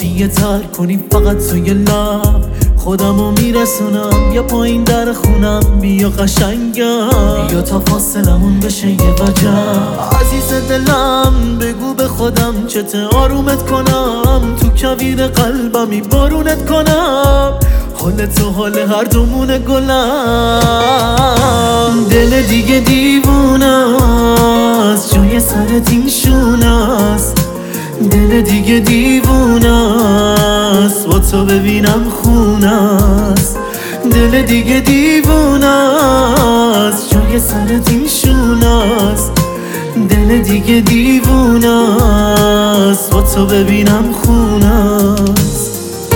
یه تر کنی فقط توی لب خودمو میرسونم یا پایین در خونم. بیا قشنگم بیا تا فاصلمون بشه یه وجب. عزیز دلم بگو به خودم چته آرومت کنم، تو کویر قلبمی بارونت کنم. حال تو حال هر دومونه گلم. دل دیگه دیوونه است جای سرت این شونه است. دل دیگه دیوونه است با تو ببینم خونه است. دل دیگه دیوونه است جای سرت این شونه است. دل دیگه دیوونه است با تو ببینم خونه است.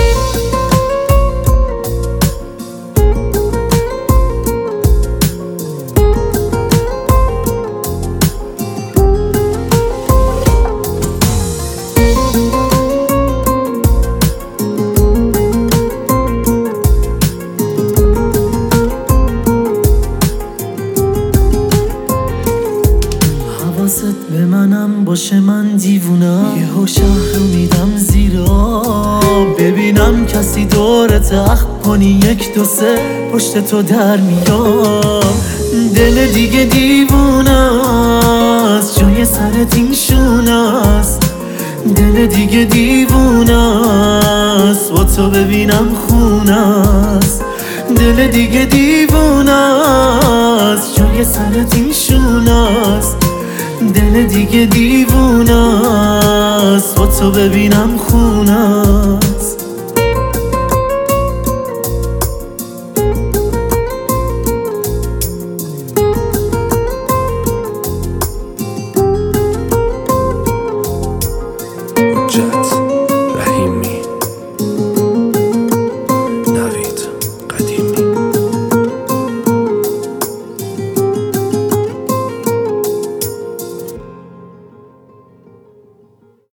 حواست به منم باشه من دیوونم. یهو شهر رو میدم زیر آب ببینم کسی دورت اخم کنی یک دو سه پشت تو در میام. دل دیگه دیوونه است جای سرت این شونه است. دل دیگه دیوونه است با تو ببینم خونه است. دل دیگه دیوونه است جای سرت این شونه است. دل دیگه دیوونه است با تو ببینم خونه.